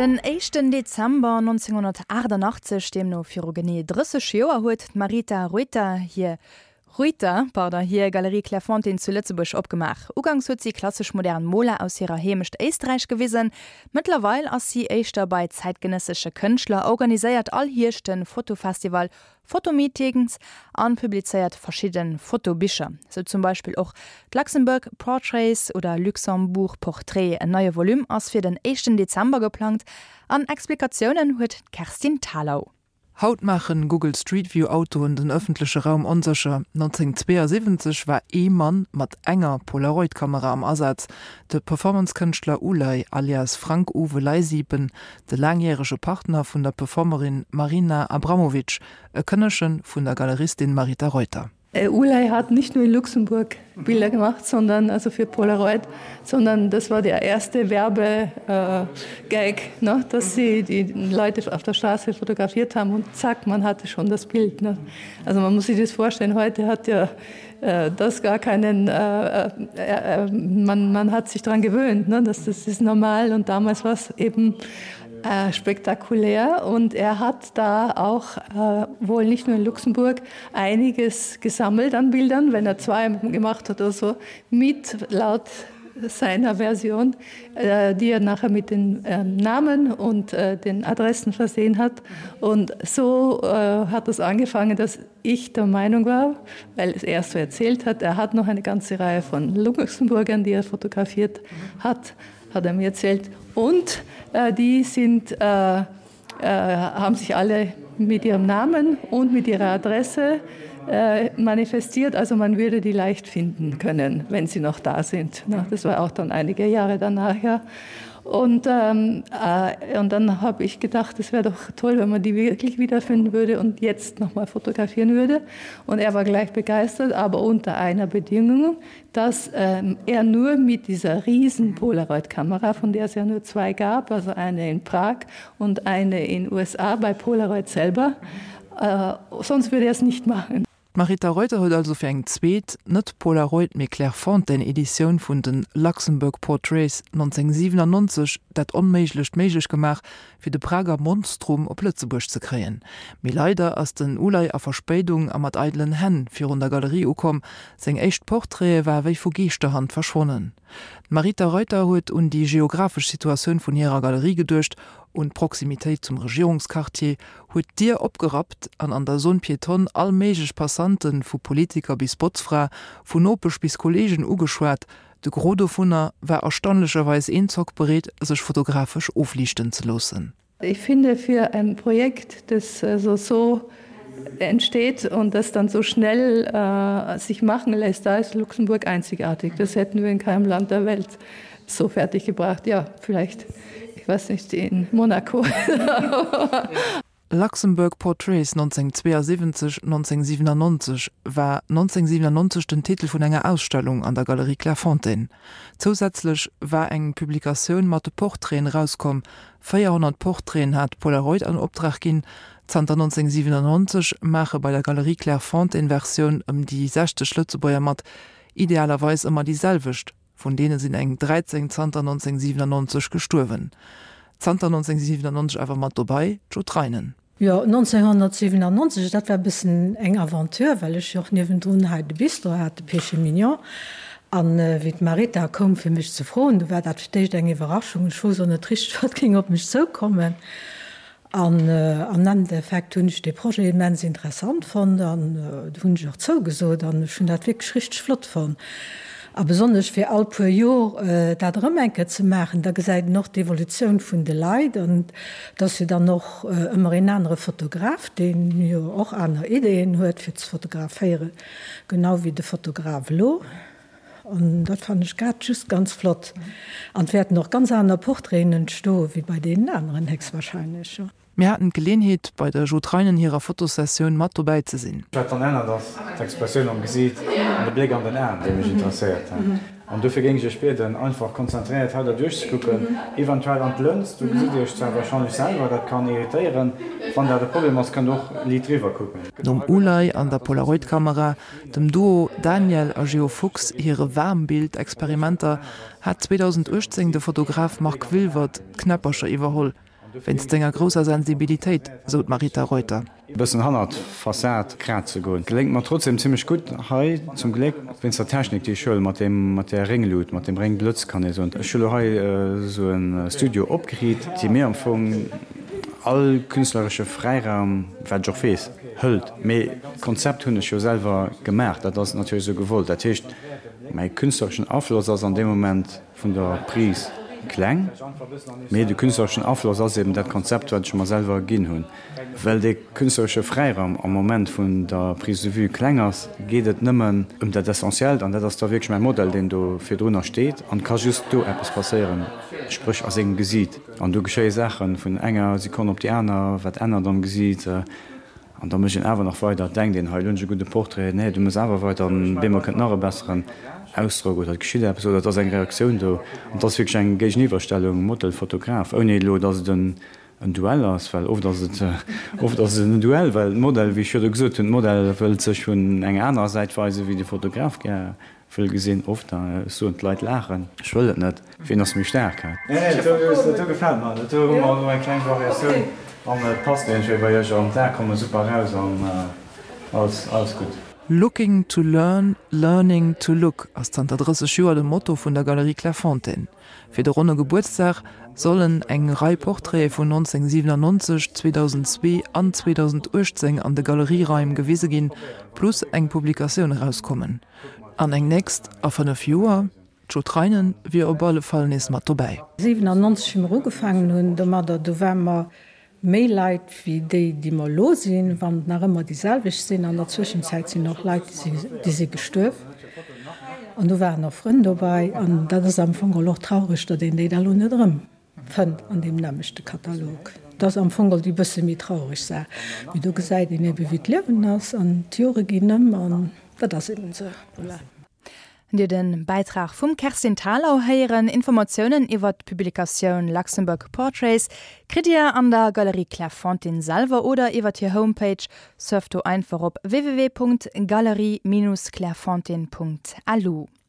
Den 1. Dezember 1988 dem no fir genie 30 Joer huet Marita Reuter hier Galerie Clairefontaine zu Lützeburg opgemacht. Ugangs huet sie klassisch modern Moler aus ihrer hemischt Österreich gewissen. Mittlerweile as sie Eischter bei zeitgenössische Künstler organisiert allhirchten Fotofestival, Fotomeetings an publiziert verschiedene Fotobücher. So zum Beispiel auch Luxemburg Portraits oder Luxemburg Portrait. Ein neues Volumen aus für den 1. Dezember geplant. An Explikationen huet Kerstin Thalau. Haut machen Google Street View Auto in den öffentliche Raum unsicher. 1972 war Mann mat enger Polaroid-Kamera am Ersatz. Der Performance-Künstler Ulay alias Frank-Uwe Leisiepen, der langjährige Partner von der Performerin Marina Abramovic, Könnerchen von der Galeristin Marita Reuter. Ulay hat nicht nur in Luxemburg Bilder gemacht, sondern also für Polaroid, sondern das war der erste Werbegag, ne, dass sie die Leute auf der Straße fotografiert haben und zack, man hatte schon das Bild. Ne. Also man muss sich das vorstellen, heute hat ja das gar keinen, man hat sich daran gewöhnt, ne, das ist normal und damals war es eben spektakulär und er hat da auch wohl nicht nur in Luxemburg einiges gesammelt an Bildern, wenn er 2 gemacht hat oder so, mit laut seiner Version, die er nachher mit den Namen und den Adressen versehen hat. Und so hat es angefangen, dass ich der Meinung war, weil es er so erzählt hat, er hat noch eine ganze Reihe von Luxemburgern, die er fotografiert hat er mir erzählt. Und die haben sich alle mit ihrem Namen und mit ihrer Adresse manifestiert. Also man würde die leicht finden können, wenn sie noch da sind. Das war auch dann einige Jahre danach. Ja. Und dann habe ich gedacht, es wäre doch toll, wenn man die wirklich wiederfinden würde und jetzt nochmal fotografieren würde. Und er war gleich begeistert, aber unter einer Bedingung, dass er nur mit dieser riesen Polaroid-Kamera, von der es ja nur 2 gab, also eine in Prag und eine in den USA bei Polaroid selber, sonst würde er es nicht machen. Marita Reuter huet also fir eng zweet net Polaroid mé Clairefontaine Edition vun den Luxemburg Portraits 1997 dat onméiglecht méiglech gemach fir de Prager Monstrum op Lützeburg ze kreen. Me leider ass den Ulay a Verspädung a mat eitlen Hän fir run der Galerie ukom, seng echt Porträt war wéi vu Geesterhand verschwonnen. Marita Reuter huet un die geografisch Situationun vun ihrer Galerie gedurcht und Proximitéit zum Regierungskartier huet Dir opgerappt an der Son Pieton allméigich Passanten vu Politiker bis Botsfra, vun Opech bis Kollegen ugeschwert, de Grodofunner war erstaunlicherweise Zock berät, sech fotografisch auflichten zu lassen. Ich finde, für ein Projekt, das so entsteht und das dann so schnell sich machen lässt, da ist Luxemburg einzigartig. Das hätten wir in keinem Land der Welt so fertiggebracht. Ja, vielleicht, ich weiß nicht, in Monaco. Luxemburg Portraits 1972-1997 war 1997 den Titel vun enger Ausstellung an der Galerie Clairefontaine. Zusätzlich war eng Publikaoun mat de Porträten rauskom. 400 Porträten hat Polaroid an Optrag ginn. 1997 mache bei der Galerie Clairefontaine Version die 6. Lützebäuer mat idealerweise immer dieselwicht, von denen sind eng 13 1997 gestorben. 1997 einfach mal dabei, Joe Treinen. Ja, 1997, das war ein bisschen eng Aventur, weil ich auch neben halt Bistro hatte, Péché Mignon. Und wie Marita kom für mich zu froh, du war das eine Überraschung, ich war so eine Trichtstadt ging auf mich zukommen. An Endeffekt hun ich de Projekt immens interessant von, dann hun ich auch zugesot, dann schon dat wirklich richtig flott von. Aber besonders für all paar Jahre da Dramenke zu machen, da gesagt noch die Evolution von der Leid und dass sie dann noch immer ein anderer Fotograf, den ja auch andere Ideen hört für zu fotografieren, genau wie der Fotograf Lo. Und das fand ich ganz flott. Und wir hatten noch ganz andere Porträts stehen, wie bei den anderen Hex wahrscheinlich. Ja. Wir hatten Gelegenheit, bei der Jotreinen ihrer Fotosession mit dabei zu sein. Ich hatte dann dass die Expression gesehen und der Blick an den Ärmel, der mich interessiert. Und dafür ging ich später einfach konzentriert, da durchzugucken, eventuell an die Lens, du siehst ja wahrscheinlich selber, das kann irritieren, von der Problem ist, kann doch Lied drüber gucken. Dem Ulay an der Polaroid-Kamera, dem Duo Daniel und Geo Fuchs ihre Warmbild-Experimenter hat 2018 der Fotograf Mark Wilwert knapperscher überholt. wenn's denger großer Sensibilität, so Marita Reuter. Bëssen hannert Fassat grad ze goen. Gelingt man trotzdem ziemlich gut hei zum Gleck, wenn der Technik die Schul mat der Ringlut, mat dem Ring Blötz kann es und Schule so ein Studio opgeriet, die mehr am Fong all künstlerische Freiraum joch fees hëlt. méi Konzept hunnech jo selber gemerkt, dat das natürlich so gewollt. Dat hicht méi künstlerischen Afflos ass an dem Moment vun der Pries kleng. méi de künstlerschen Afflos ass eben dat Konzept wat ma selber ginn hunn. Well de künstlersche Freiraum am Moment vun der Prise de vue klengers geht et nëmmen dat essentiellt, an dat ass der wirklich mein Modell, den du fir Drnner steet, an kann just du Apps passieren. Sprich as eng gesiit. An du geschéi Sachen vun enger, sie kann op die Äner, wat ennner dann gesiit. An da muss awer noch weiter denk den heulunge gute Porträt. Nee, du muss awer weiter an Bemmer kënt nach besseren Ausdruck oder geschie so dat eng Reaktion do. Und das fik eng Geich Nieverstellung Modelfotograf. O lo dat den ein Duell ass oft ein Duell, weil Modell wie de gesot hun Modell wëll sech vun eng einer Seitweise wie de Fotograf vull gesinn oft so und Leiit lachen. Schwëllet net fir ass mich stärker. gefällt man eng klein Variation an Pass da komme super raus alles gut. Looking to learn, learning to look ass an d'Adresse Schuer dem Motto vun der Galerie Clairefontaine. Fir de runde Geburtstag sollen eng Reiporträt vun 1997, 2002 an 2018 an de Galeriereim gewese ginn, plus eng Publikaoun rauskommen. An eng nächst a 5 Joer, Joreinen wie op alle fallen is mat vorbei. 97 Rugefangen hunn de Mader do wärmer méi Leiit wie déi die mal losinn, wann nach immer dieselvig sinn an der Zwischenzeit sinn noch Leiit die se gestouf. An du waren noch Fën dabei an dat is am Fungel loch traurig, dat den déi da lo net rëm fënd an dem nämmechte Katalog. Dats am Fungel die bësse mi traurig se. Wie du gesäit in ebe wie lewen ass an Thiore ginnem an dat as eben se. Dir den Beitrag vum Kerstin Thalau heieren Informationen iwwer Publikaoun Luxemburg Portraits krit ihr an der Galerie Clairefontaine Salver oder iwwer hier Homepage surft du einfach op www.galerie-clairefontaine.alu.